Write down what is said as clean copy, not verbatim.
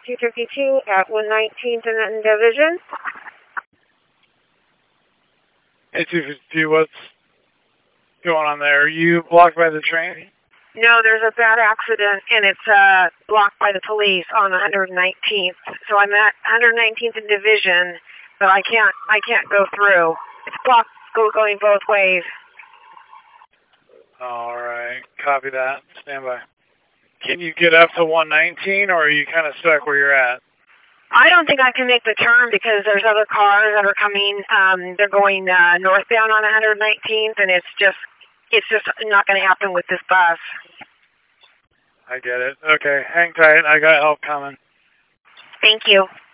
252 at 119th and Division. Hey, 252, what's going on there? Are you blocked by the train? No, there's a bad accident, and it's blocked by the police on 119th. So I'm at 119th and Division, but I can't go through. It's blocked going both ways. All right, copy that. Stand by. Can you get up to 119, or are you kind of stuck where you're at? I don't think I can make the turn because there's other cars that are coming. They're going northbound on 119th, and it's just not going to happen with this bus. I get it. Okay, hang tight. I got help coming. Thank you.